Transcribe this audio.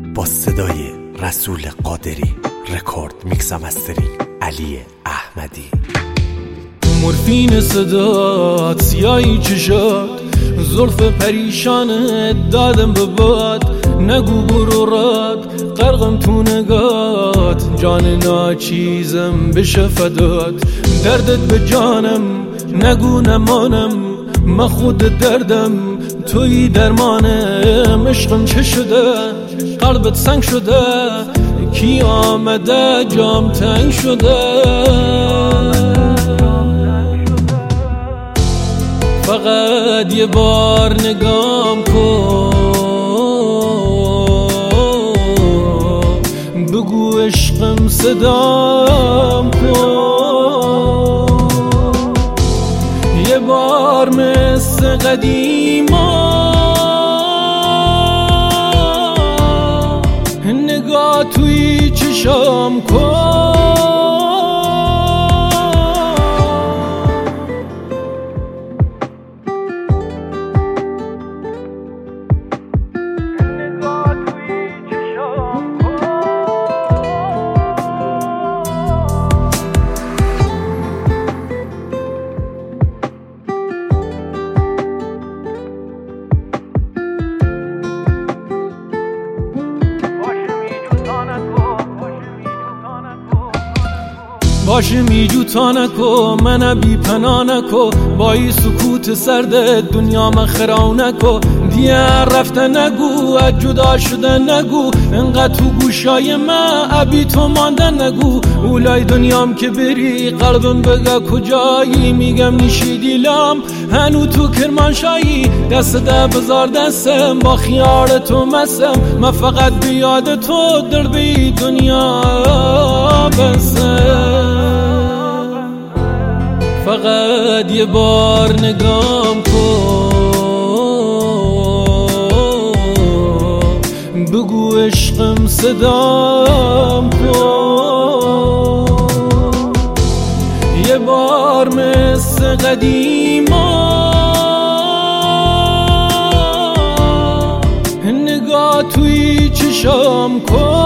با صدای رسول قادری، رکورد میکس و مسترینگ علی احمدی. مورفین صدات، سیاهی چشات، زلف پریشانت دادم به باد. نگو برو راد، غرقم تو نگات، جان ناچیزم بشه فدات. دردت به جانم نگو نمانم، من خود دردم توی درمانم. عشقم چه شده قلبت سنگ شده، کی آمده جام تنگ شده. فقط یه بار نگام کن، بگو عشقم صدام کن. یه بار مثل قدیما نگاه توی چشام کن. باشه میجو تا نکو، من بی پناه نکو، با این سکوت سرد دنیا من خرا نکو. دیگر رفته نگو، از جدا شده نگو، انقدر تو گوشای من ابی تو مانده نگو. اولای دنیام که بری قلبم بگه کجایی، میگم نیشی دیلم هنو تو کرمانشاهی. دست ده بزار دستم با خیال تو مسم، من فقط بیاد تو در بی دنیا بسم. فقط یه بار نگام کن، بگو عشقم صدام کن. یه بار مثل قدیما نگاه توی چشام کن.